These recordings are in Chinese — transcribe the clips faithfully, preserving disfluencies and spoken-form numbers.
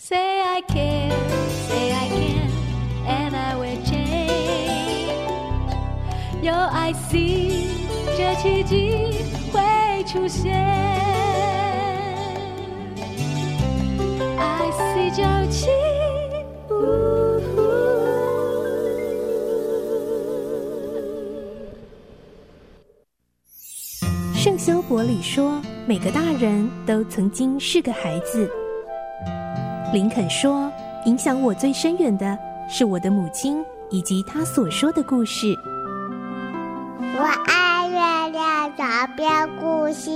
Say I care, say I can, and I will change. 有爱心，这奇迹会出现。I see 九七。 圣修伯里说，每个大人都曾经是个孩子。林肯说，影响我最深远的是我的母亲以及她所说的故事。 我爱月亮床边故事。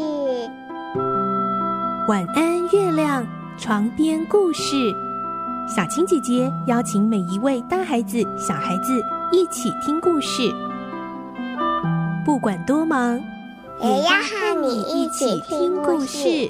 晚安，月亮床边故事。小青姐姐邀请每一位大孩子、小孩子一起听故事，不管多忙， 也要和你一起听故事。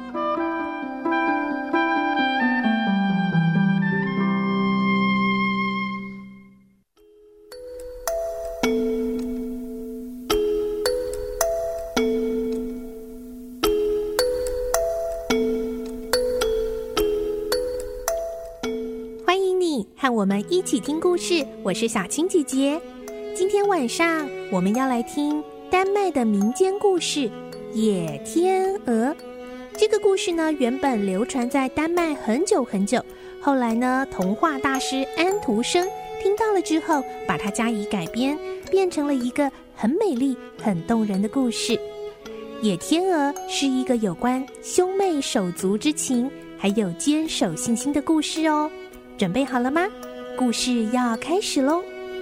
欢迎你和我们一起听故事，我是小青姐姐。今天晚上我们要来听丹麦的民间故事《野天鹅》。这个故事呢，原本流传在丹麦很久很久，后来呢，童话大师安徒生听到了之后，把它加以改编，变成了一个很美丽、很动人的故事。野天鹅是一个有关兄妹手足之情，还有坚守信心的故事哦。准备好了吗？故事要开始喽！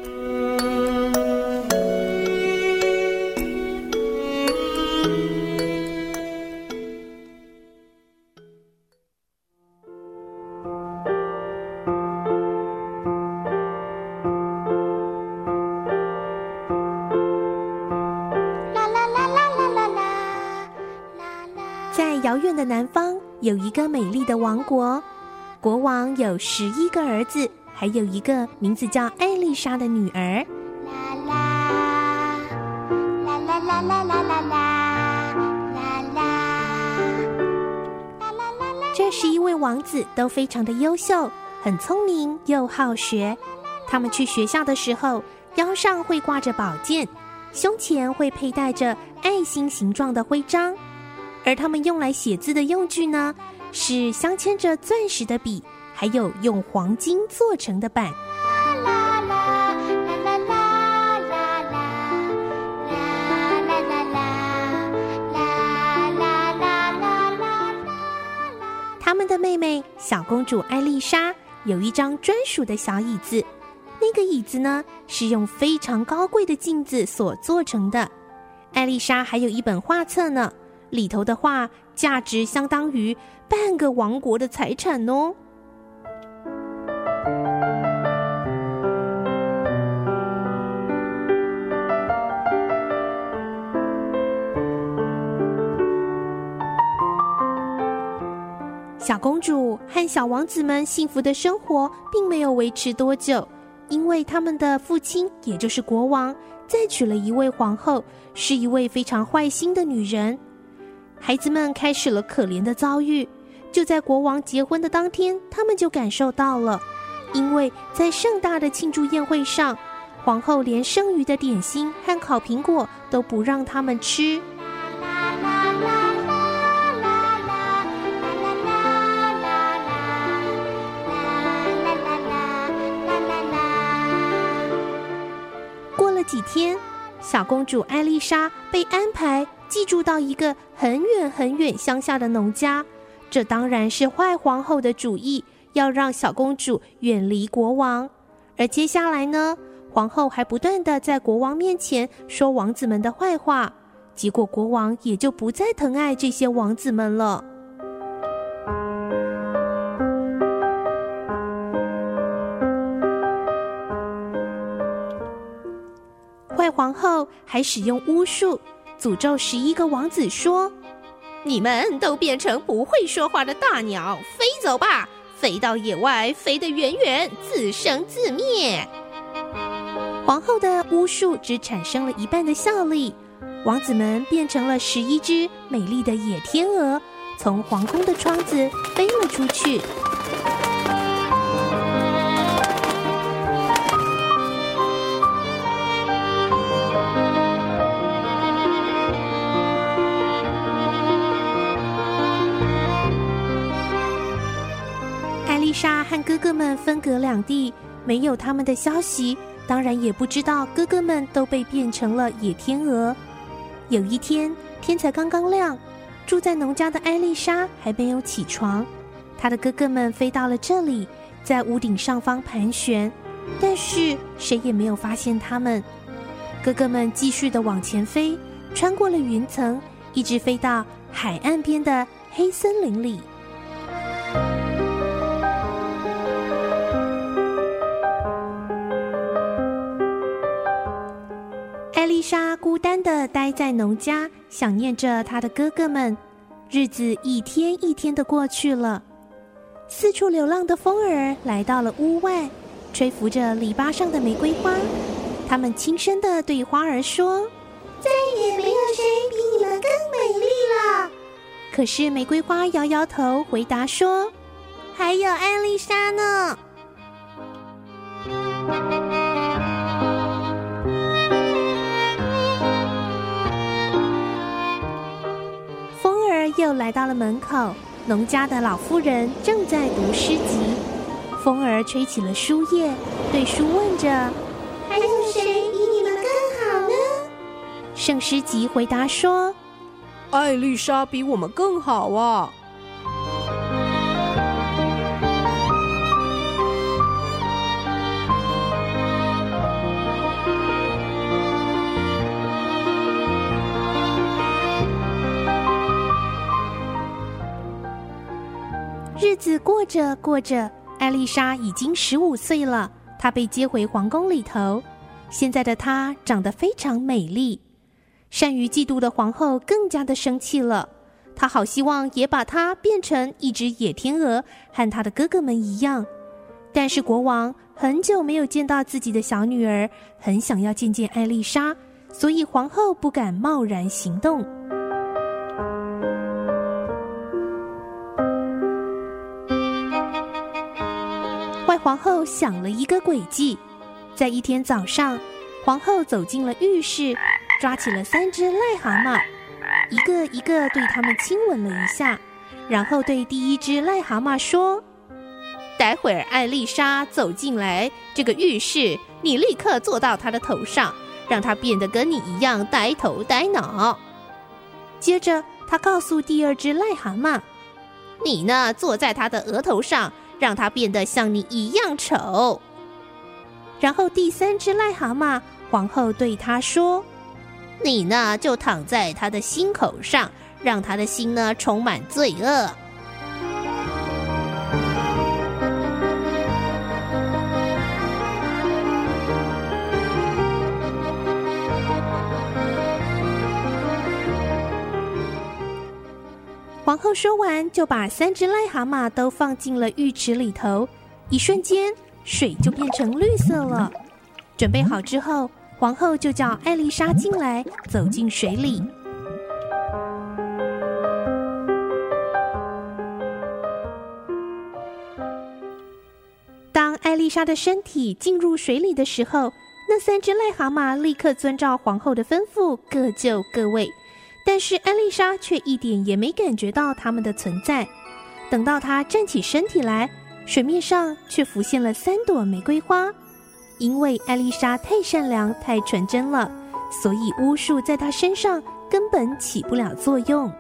在遥远的南方，有一个美丽的王国。国王有十一个儿子，还有一个名字叫艾丽莎的女儿。 啦啦啦啦啦啦啦啦啦啦。 这十一位王子都非常的优秀，很聪明又好学。他们去学校的时候，腰上会挂着宝剑，胸前会佩戴着爱心形状的徽章。而他们用来写字的用具呢，是镶嵌着钻石的笔，还有用黄金做成的板。他们的妹妹小公主艾丽莎有一张专属的小椅子，那个椅子呢，是用非常高贵的镜子所做成的。艾丽莎还有一本画册呢，里头的画价值相当于半个王国的财产哦。小公主和小王子们幸福的生活并没有维持多久，因为他们的父亲，也就是国王，再娶了一位皇后，是一位非常坏心的女人。孩子们开始了可怜的遭遇，就在国王结婚的当天，他们就感受到了，因为在盛大的庆祝宴会上，皇后连剩余的点心和烤苹果都不让他们吃。过了几天，小公主艾丽莎被安排寄住到一个很远很远乡下的农家，这当然是坏皇后的主意，要让小公主远离国王。而接下来呢，皇后还不断地在国王面前说王子们的坏话，结果国王也就不再疼爱这些王子们了。坏皇后还使用巫术诅咒十一个王子说，你们都变成不会说话的大鸟，飞走吧，飞到野外，飞得远远，自生自灭。皇后的巫术只产生了一半的效力，王子们变成了十一只美丽的野天鹅，从皇宫的窗子飞了出去。 丽莎和哥哥们分隔两地，没有他们的消息，当然也不知道哥哥们都被变成了野天鹅。有一天，天才刚刚亮，住在农家的艾丽莎还没有起床，她的哥哥们飞到了这里，在屋顶上方盘旋，但是谁也没有发现他们。哥哥们继续地往前飞，穿过了云层，一直飞到海岸边的黑森林里。艾丽莎孤单地待在农家，想念着她的哥哥们。日子一天一天地过去了，四处流浪的风儿来到了屋外，吹拂着篱笆上的玫瑰花。他们轻声地对花儿说：“ 再也没有谁比你们更美丽了。” 可是玫瑰花摇摇头，回答说：“还有艾丽莎呢。”风儿又来到了门口，农家的老妇人正在读诗集。风儿吹起了书页，对书问着：“ 还有谁比你们更好呢？” 圣诗集回答说：“ 艾丽莎比我们更好啊。” 日子过着过着，艾丽莎已经十五岁了，她被接回皇宫里头。现在的她长得非常美丽，善于嫉妒的皇后更加的生气了，她好希望也把她变成一只野天鹅，和她的哥哥们一样。但是国王很久没有见到自己的小女儿，很想要见见艾丽莎，所以皇后不敢贸然行动。坏皇后想了一个诡计，在一天早上，皇后走进了浴室，抓起了三只癞蛤蟆，一个一个对他们亲吻了一下，然后对第一只癞蛤蟆说：“待会儿艾丽莎走进来这个浴室，你立刻坐到她的头上，让她变得跟你一样呆头呆脑。”接着她告诉第二只癞蛤蟆：“你呢，坐在她的额头上，让她变得像你一样丑。”然后第三只癞蛤蟆，皇后对她说：“你呢，就躺在她的心口上，让她的心呢充满罪恶。”皇后说完，就把三只癞蛤蟆都放进了浴池里头，一瞬间水就变成绿色了。准备好之后，皇后就叫艾丽莎进来，走进水里。当艾丽莎的身体进入水里的时候，那三只癞蛤蟆立刻遵照皇后的吩咐，各就各位。但是艾丽莎却一点也没感觉到它们的存在。等到她站起身体来，水面上却浮现了三朵玫瑰花。因为艾丽莎太善良、太纯真了，所以巫术在她身上根本起不了作用。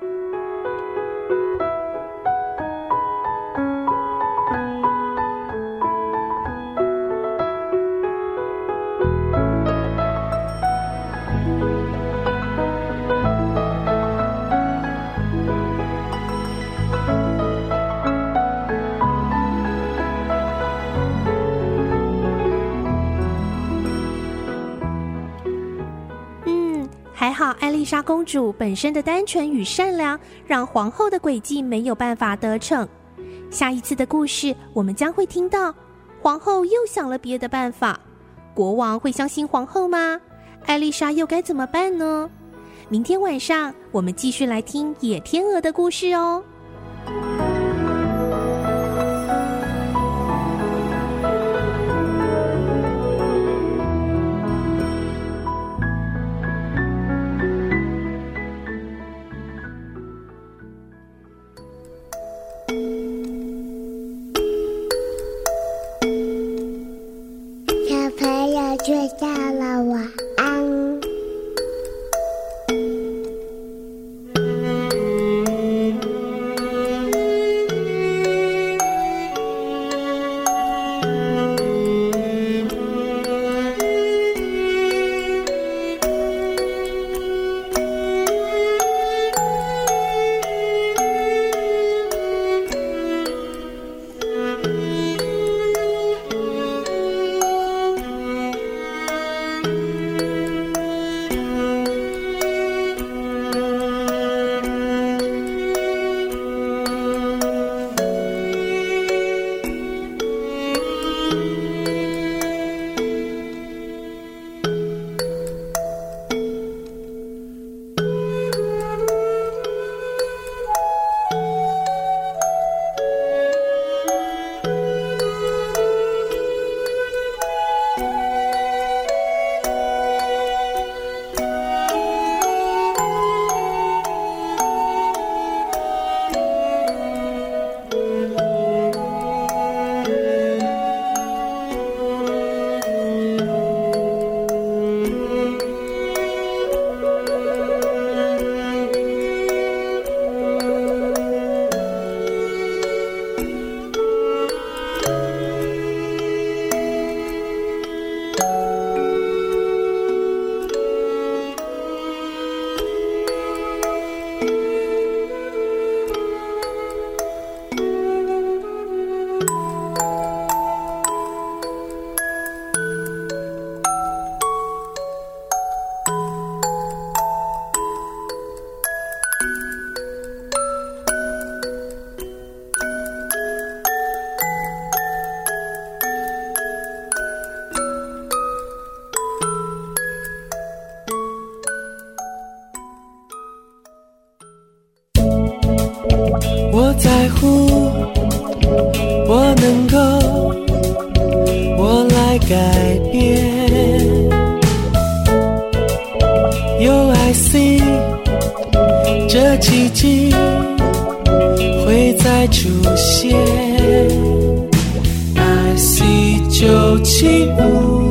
还好艾丽莎公主本身的单纯与善良，让皇后的诡计没有办法得逞。下一次的故事，我们将会听到皇后又想了别的办法，国王会相信皇后吗？艾丽莎又该怎么办呢？明天晚上我们继续来听野天鹅的故事哦。 睡觉了，晚安。 我在乎，我能够，我来改变。有 I see， 这奇迹会再出现。I see 九七五。